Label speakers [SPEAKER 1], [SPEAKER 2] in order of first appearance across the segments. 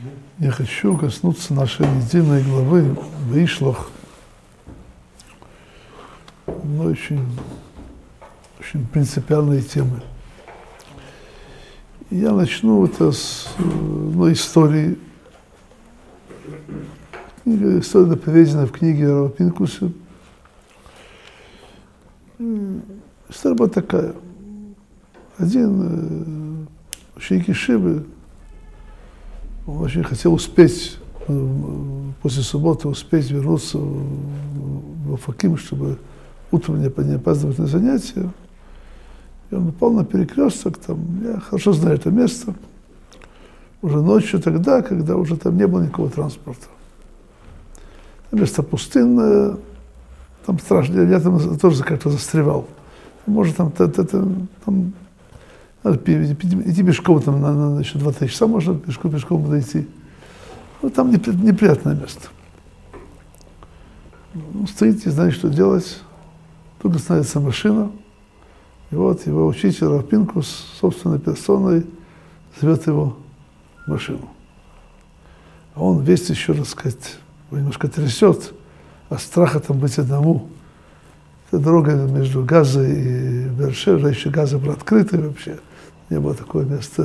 [SPEAKER 1] Я хочу коснуться нашей недельной главы Ваишлах. Но очень принципиальные темы. Я начну это с истории. История поведена в книге Рава Пинкуса. История была такая. Один ученик Ешивы, он очень хотел успеть после субботы вернуться в Офаким, чтобы утром не опаздывать на занятия. И он упал на перекресток, я хорошо знаю это место, уже ночью тогда, когда уже там не было никакого транспорта. Место пустынное, там страшно, я там тоже как-то застревал. Может, идти пешком, на еще 2-3 часа можно пешком дойти. Но там неприятное место. Он стоит, не знает, что делать. Тут становится машина. И вот его учитель Рав Пинкус собственной персоной зовет его в машину. А он весь еще, так сказать, его немножко трясет, а страха там быть одному. Эта дорога между Газой и Бершевой, еще Газа была открыта вообще, не было такого места.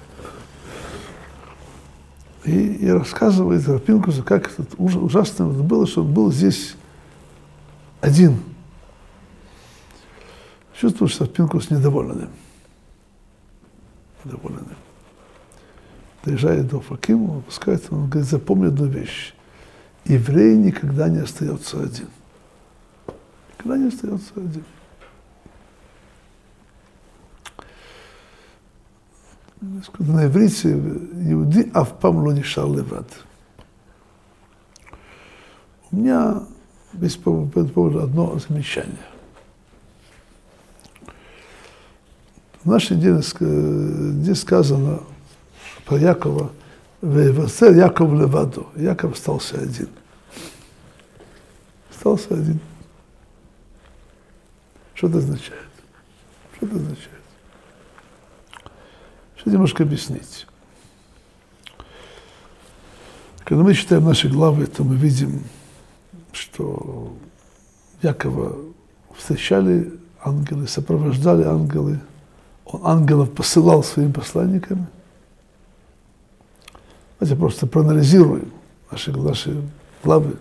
[SPEAKER 1] И рассказывает Рав Пинкусу, как это ужасно было, что он был здесь один. Чувствую, что Пинкус недоволен. Доезжает до Офакима, опускается, он говорит, запомни одну вещь. Еврей никогда не остается один. Никогда не остается один. На иврите иуди афпам ло нишар левад. У меня есть по этому поводу одно замечание. В нашей неделе здесь сказано про Якова, «Вевасер Яков леваду». Яков остался один. Остался один. Что это означает? Что это означает? Сейчас немножко объяснить. Когда мы читаем наши главы, то мы видим, что Якова встречали ангелы, сопровождали ангелы. Он ангелов посылал своими посланниками. Давайте просто проанализируем наши главы.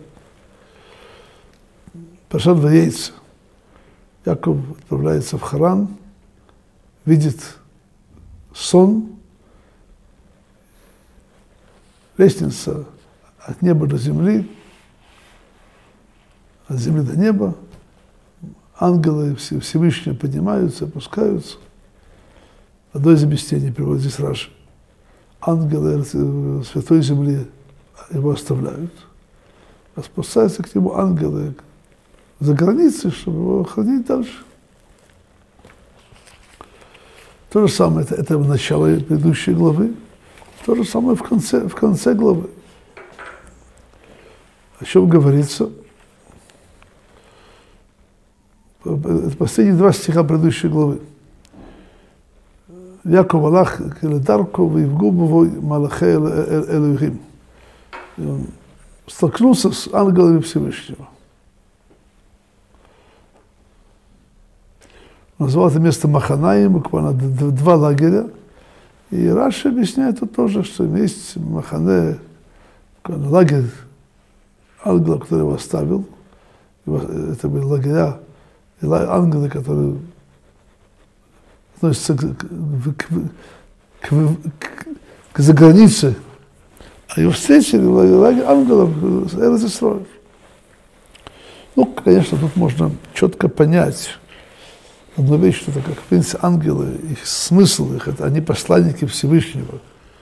[SPEAKER 1] Паршат Ваейца. Яков отправляется в Харан, видит сон, лестница от неба до земли, от земли до неба. Ангелы Всевышние поднимаются, опускаются. Одно из объяснений приводит здесь Раши. Ангелы Святой Земли его оставляют, а спускаются к нему ангелы за границей, чтобы его хранить дальше. То же самое, это в начале предыдущей главы, то же самое в конце главы. О чем говорится? Это последние 2 стиха предыдущей главы. Яков Аллах Келедарко Вивгубово Малахе Элохим. Столкнулся с ангелами Всевышнего. Назвал это место Маханаим, буквально 2 лагеря. И Раши объясняет тут тоже, что есть Махане, лагерь ангела, который его оставил. Это были лагеря, ангелы, которые относятся к загранице. А его встретили лагерь ангелов Эрец-Исроэль. Конечно, тут можно четко понять одну вещь, что как, в принципе, ангелы, их смысл их, это они посланники Всевышнего.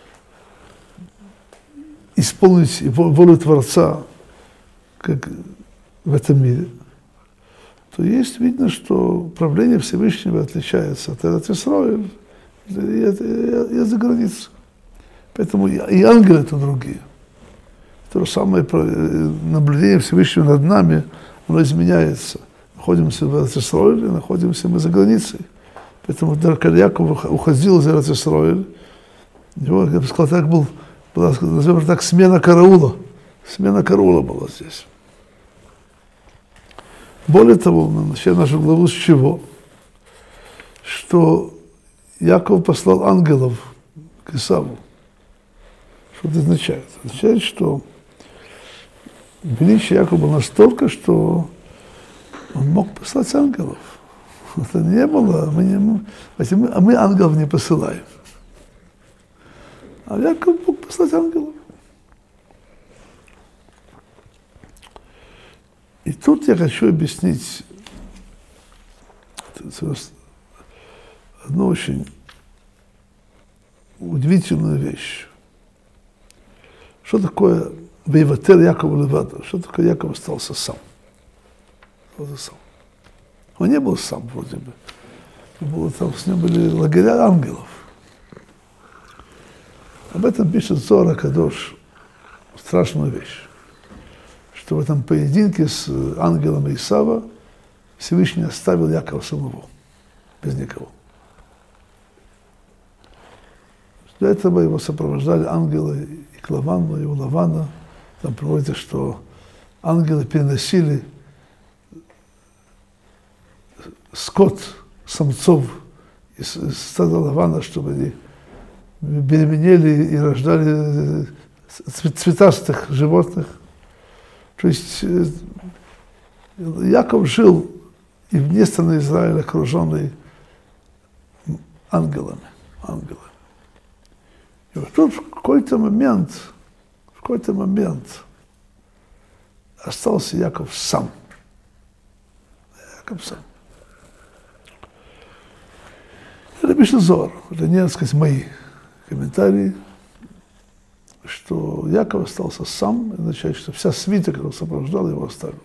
[SPEAKER 1] Исполнить волю Творца, как в этом мире, то есть видно, что правление Всевышнего отличается от Эрец-Исроэль и за границей. Поэтому и ангелы это другие. То же самое наблюдение Всевышнего над нами, оно изменяется. Находимся в Эрец-Исроэле, находимся мы за границей. Поэтому когда Яков уходил из Эрец-Исроэль, его, я бы сказал, так был была, назовем так, смена караула. Смена караула была здесь. Более того, мы начинаем нашу главу с чего? Что Яков послал ангелов к Исаву. Что это означает? Это означает, что величие Якова было настолько, что он мог послать ангелов. Это не было, мы ангелов не посылаем. А Яков мог послать ангелов. И тут я хочу объяснить одну очень удивительную вещь. Что такое «Вейватер Якова левадо»? Что такое Яков остался сам? Он не был сам, вроде бы. Там с ним были лагеря ангелов. Об этом пишет Зоар ха-Кадош, страшную вещь. Что в этом поединке с ангелом Исава Всевышний оставил Якова самого, без никого. Для этого его сопровождали ангелы и к Лавану, и у Лавана. Там приводится, что ангелы переносили скот самцов из стада Лавана, чтобы они беременели и рождали цветастых животных. То есть Яков жил и вне страны Израиля, окруженный ангелами. И вот тут в какой-то момент остался Яков сам. Это пишет Зоар. Это не, так сказать, мои комментарии, что Яков остался сам, означает, что вся свита, которая сопровождала его, оставила.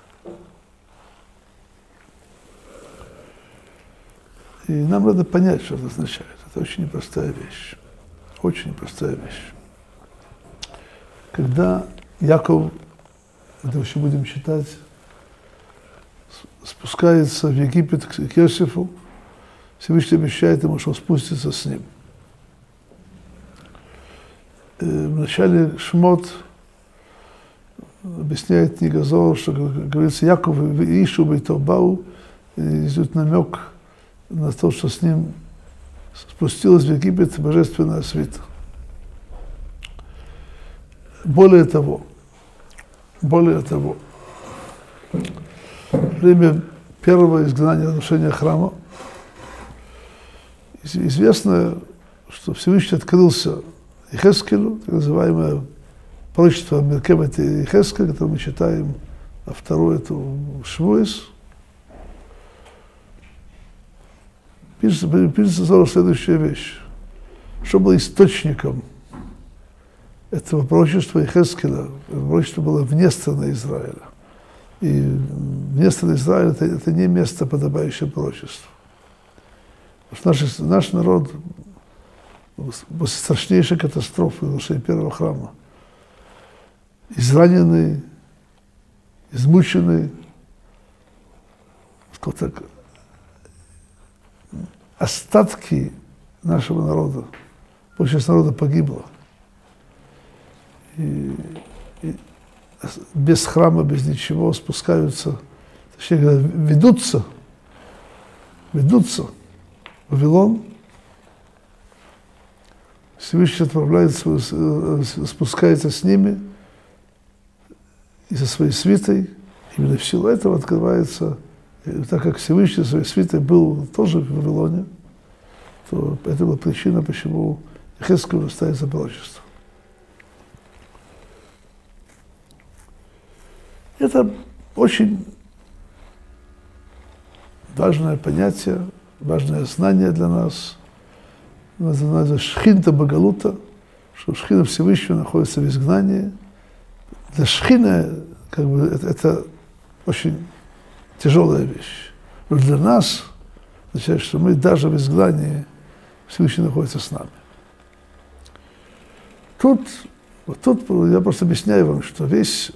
[SPEAKER 1] И нам надо понять, что это означает. Это очень непростая вещь. Очень непростая вещь. Когда Яков, это еще будем читать, спускается в Египет к Иосифу, Всевышний обещает ему, что он спустится с ним. В начале Шмот объясняет книга Зоар, что говорится, Яков и Ишу Бейтобау, идет намек на то, что с ним спустилась в Египет божественная свита. Более того, время первого изгнания, разрушения храма, известно, что Всевышний открылся Йехескелю, так называемое пророчество Меркебет и Йехескель, которое мы читаем, а второе это Швуис. Пишется Зоар следующая вещь. Что было источником этого пророчества Йехескеля? Пророчество было вне страны Израиля. И вне страны Израиля это не место, подобающее пророчеству. Потому что наш народ после страшнейшей катастрофы разрушения первого храма, израненный, измученный, так, остатки нашего народа, большая часть народа погибла. И без храма, без ничего спускаются, точнее говоря, ведутся в Вавилон. Всевышний отправляется, спускается с ними и со своей свитой. Именно в силу этого открывается, так как Всевышний со своей свитой был тоже в Вавилоне, то это была причина, почему Йехескелю ставится пророчество. Это очень важное понятие, важное знание для нас. Называется Шхинта Багалута, что Шхина Всевышнего находится в изгнании. Для Шхина это очень тяжелая вещь. Но для нас означает, что мы даже в изгнании Всевышний находится с нами. Тут я просто объясняю вам, что весь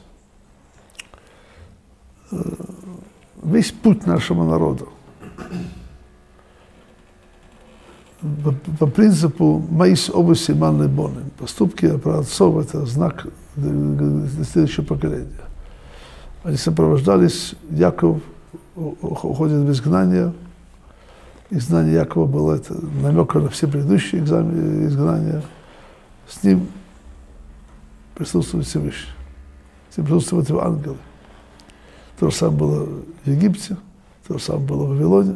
[SPEAKER 1] путь нашего народа по принципу «Маис овоси манны бонны». Поступки праотцов – это знак для следующего поколения. Они сопровождались, Яков уходит в изгнание. Изгнание Якова было это намек на все предыдущие изгнания. С ним присутствует Всевышний. С ним присутствуют его ангелы. То же самое было в Египте, то же самое было в Вавилоне.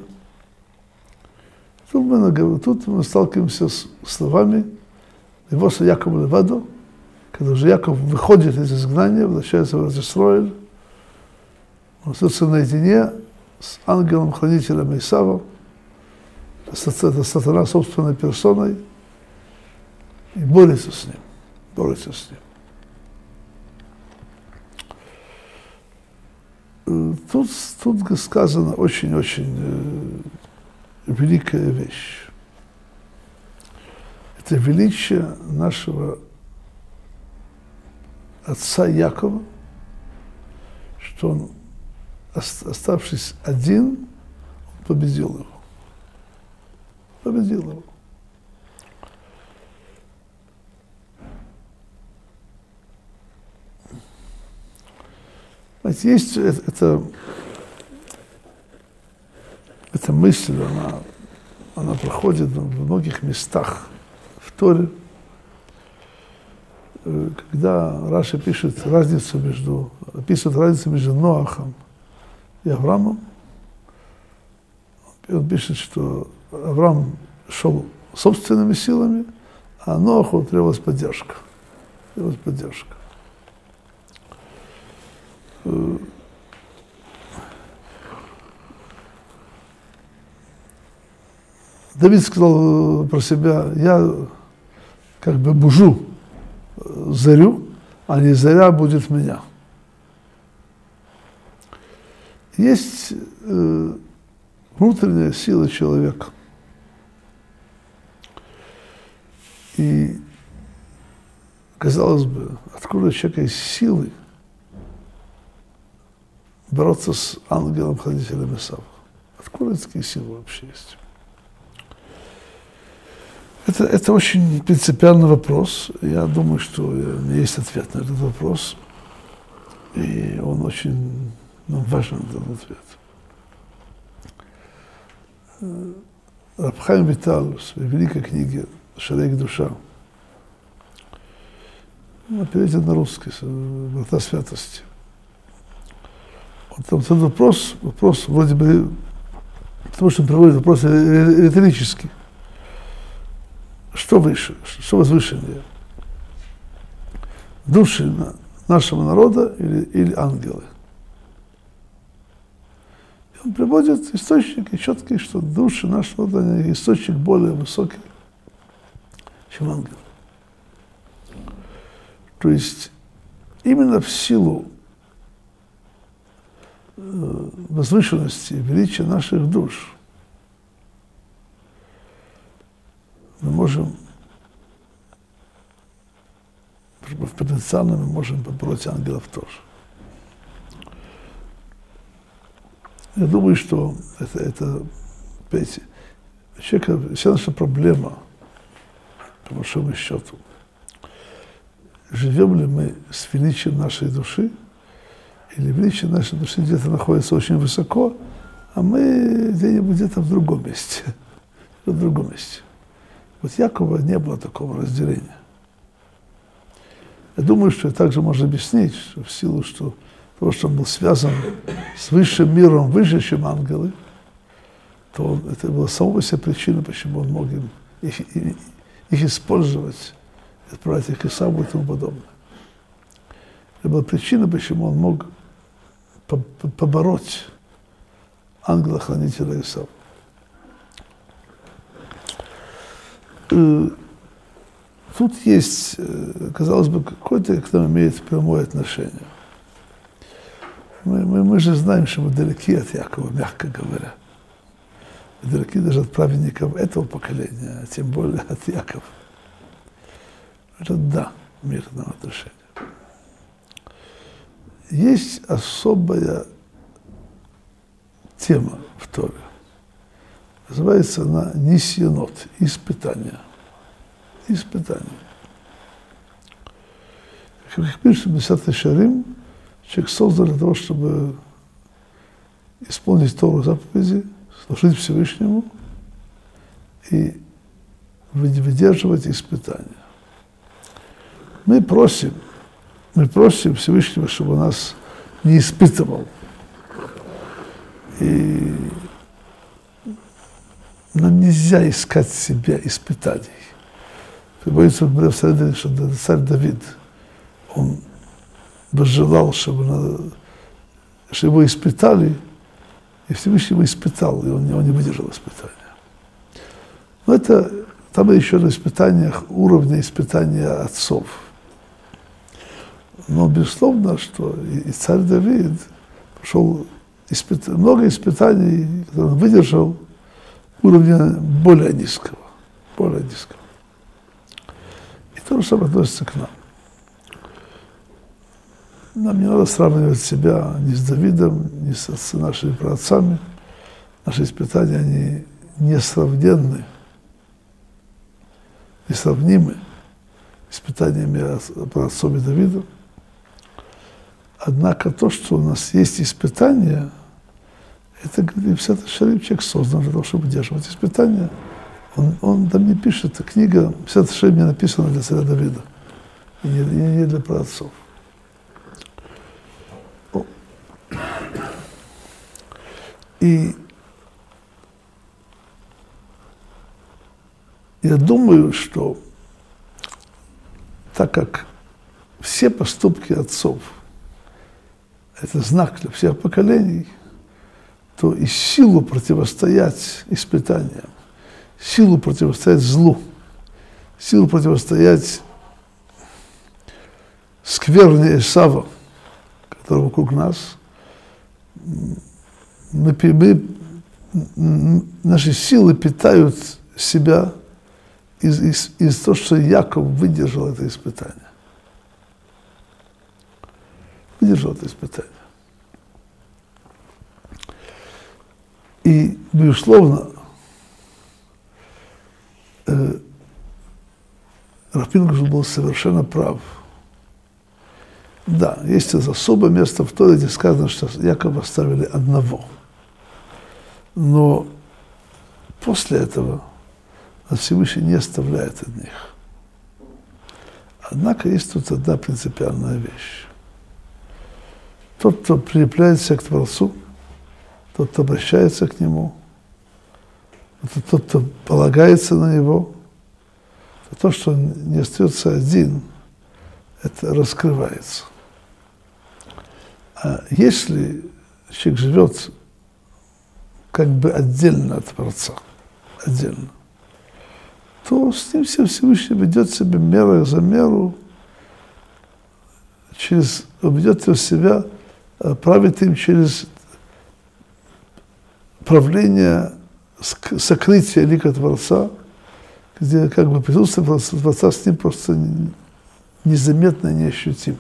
[SPEAKER 1] Тут мы сталкиваемся с словами «Вивоса Якова леваду», когда уже Яков выходит из изгнания, возвращается в Израиль, он остается наедине с ангелом-хранителем Исава, это сатана собственной персоной, и борется с ним. Тут сказано очень-очень великая вещь. Это величие нашего отца Якова, что он, оставшись один, победил его. Победил его. Знаете, есть эта мысль, она проходит в многих местах в Торе, когда Раши описывает разницу между Ноахом и Авраамом. Он пишет, что Авраам шел собственными силами, а Ноаху требовалась поддержка. Давид сказал про себя: я как бы бужу зарю, а не заря будет меня. Есть внутренняя сила человека. И, казалось бы, откуда у человека есть силы бороться с ангелом-хранителем Исава? Откуда такие силы вообще есть? Это очень принципиальный вопрос. Я думаю, что у меня есть ответ на этот вопрос. И он очень важен, этот ответ. Рав Хаим Виталь в своей великой книге «Шарей Кдуша», переведен на русский, «Врата святости». Вот там этот вопрос вроде бы, потому что он проводит вопрос риторический. Что выше, что возвышеннее? Души нашего народа или ангелы? И он приводит источники четкие, что души нашего народа источник более высокий, чем ангелы. То есть именно в силу возвышенности, величия наших душ мы можем, потенциально мы можем побороть ангелов тоже. Я думаю, что это понимаете, человека, вся наша проблема, по большому счету, живем ли мы с величием нашей души, или величие нашей души где-то находится очень высоко, а мы где-нибудь где-то в другом месте. В другом месте. Вот Якова не было такого разделения. Я думаю, что это также можно объяснить, что в силу того, что он был связан с высшим миром, выше, чем ангелы, то это была сама по себе причина, почему он мог их использовать, отправить их к Исаву и тому подобное. Это была причина, почему он мог побороть ангела-хранителя Исава. Тут есть, казалось бы, какое-то к нам имеет прямое отношение. Мы же знаем, что мы далеки от Якова, мягко говоря. Мы далеки даже от праведников этого поколения, а тем более от Якова. Это да, имеет к нам отношение. Есть особая тема в Торе. Называется она нисьянот, испытание. Испытание. Как пишет Месилат Йешарим, человек создан для того, чтобы исполнить Тору заповеди, служить Всевышнему и выдерживать испытания. Мы просим Всевышнего, чтобы он нас не испытывал. И нам нельзя искать в себе испытаний. Приводится в Псалме, что царь Давид, он бы желал, чтобы его испытали, и Всевышний его испытал, и он не выдержал испытания. Но это там еще на испытаниях, уровня испытания отцов. Но безусловно, что и царь Давид прошел много испытаний, которые он выдержал, уровня более низкого. И то же самое относится к нам. Нам не надо сравнивать себя ни с Давидом, ни с нашими праотцами. Наши испытания, они несравненны, несравнимы с испытаниями праотцом и Давидом. Однако то, что у нас есть испытания, это, говорит Месилат Йешарим, человек создан для того, чтобы выдерживать испытания. Он там не пишет, эта книга Месилат Йешарим не написана для царя Давида, и не для праотцов. И я думаю, что так как все поступки отцов – это знак для всех поколений, то и силу противостоять испытаниям, силу противостоять злу, силу противостоять скверне Исава, который вокруг нас, наши силы питают себя из того, что Яков выдержал это испытание. Выдержал это испытание. И, безусловно, Рав Пинкус был совершенно прав. Да, есть особое место в Торе, где сказано, что Якова оставили одного. Но после этого Всевышний не оставляет одних. Однако есть тут одна принципиальная вещь. Тот, кто прилепляется к Творцу, тот, кто обращается к Нему, тот, кто полагается на Него, то, что он не остается один, это раскрывается. А если человек живет как бы отдельно от Творца, отдельно, то с ним Всевышний ведет себя меру за меру, ведет его себя, правит им через правление сокрытия лика Творца, где как бы присутствие Творца с ним просто незаметно, неощутимо.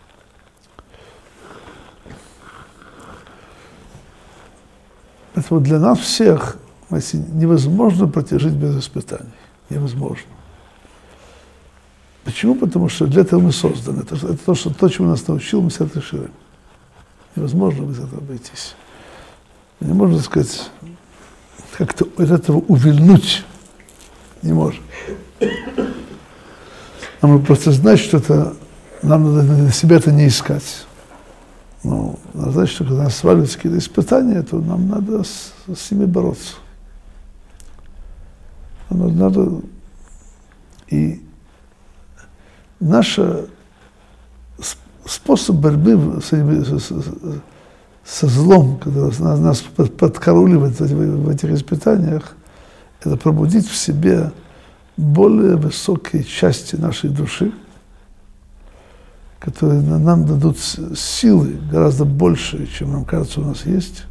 [SPEAKER 1] Поэтому для нас всех, знаете, невозможно протяжить без испытаний. Невозможно. Почему? Потому что для этого мы созданы. Это то, чему нас научил Месилат Йешарим. Невозможно без этого обойтись. Не можно сказать, как-то от этого увильнуть. Не можем. Нам просто знать, что это, нам надо на себя это не искать. Но надо знать, что когда нас сваливаются какие-то испытания, то нам надо с ними бороться. Нам надо... И наш способ борьбы со злом, который нас подкарауливает в этих испытаниях, это пробудить в себе более высокие части нашей души, которые нам дадут силы гораздо больше, чем нам кажется у нас есть.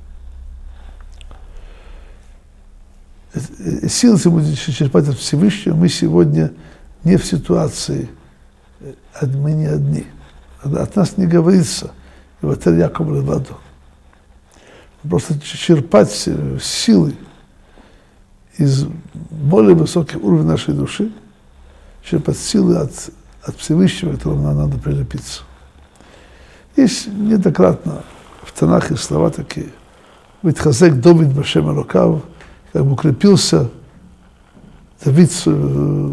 [SPEAKER 1] Силы будем черпать от Всевышнего. Мы сегодня не в ситуации, мы не одни. От нас не говорится, и вот это Яков леваду. Просто черпать силы из более высоких уровней нашей души, черпать силы от Всевышнего, к которому нам надо прилепиться. Есть неоднократно в Танахе слова такие. «Витхазек Давид башем Элокав», как бы укрепился Давид в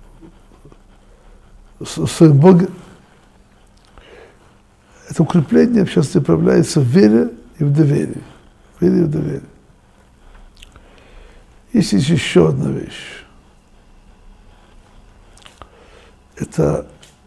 [SPEAKER 1] своем Боге. Это укрепление сейчас проявляется в вере и в доверии. В вере и в доверии. Есть еще одна вещь. Это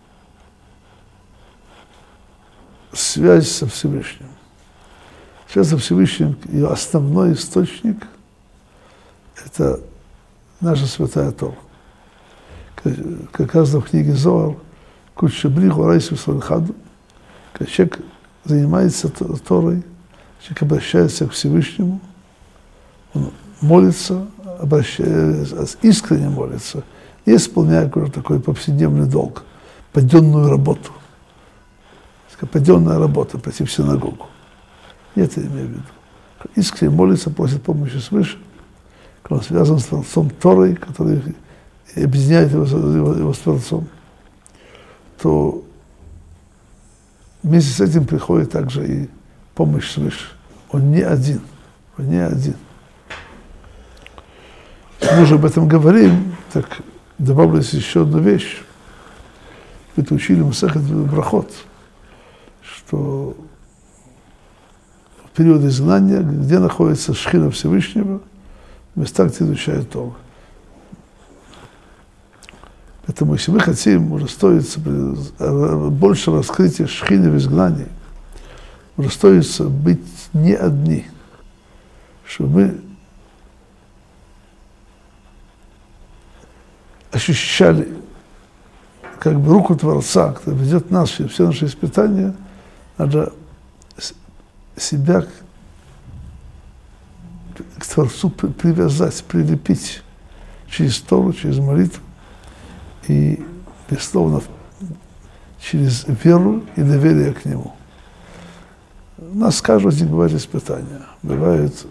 [SPEAKER 1] связь со Всевышним. Связь со Всевышним, ее основной источник – это наша святая Тора. Как сказано в книге Зоар, «Кучшебриху райсу свальхаду», когда человек занимается Торой, человек обращается к Всевышнему, он молится, искренне молится, и исполняет какой-то такой повседневный долг, паденную работу. Паденная работа, пойти в синагогу. Я это имею в виду. Искренне молится, просит помощи свыше, когда он связан с Творцом Торой, который объединяет его с Творцом, то вместе с этим приходит также и помощь свыше. Он не один. Он не один. Мы уже об этом говорим, так добавлю еще одну вещь. Это учили Масехет Брахот, что в период изгнания, где находится Шхина Всевышнего, в местах, где изучают Тору. Поэтому, если мы хотим удостоиться больше раскрытия Шхины в изгнании, удостоиться быть не одни, чтобы мы ощущали как бы руку Творца, который ведет нас все наши испытания, надо себя к Творцу привязать, прилепить через Тору, через молитву и, безусловно, через веру и доверие к Нему. У нас каждый день бывают испытания. Бывает,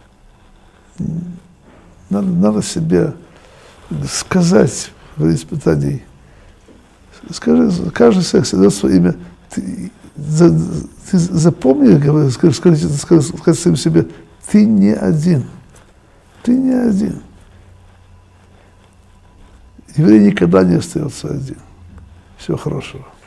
[SPEAKER 1] надо себе сказать в испытании. Скажи, каждый секс дает свое имя. Ты запомни, скажи самим себе, ты не один. Ты не один. Еврей никогда не остается один. Всего хорошего.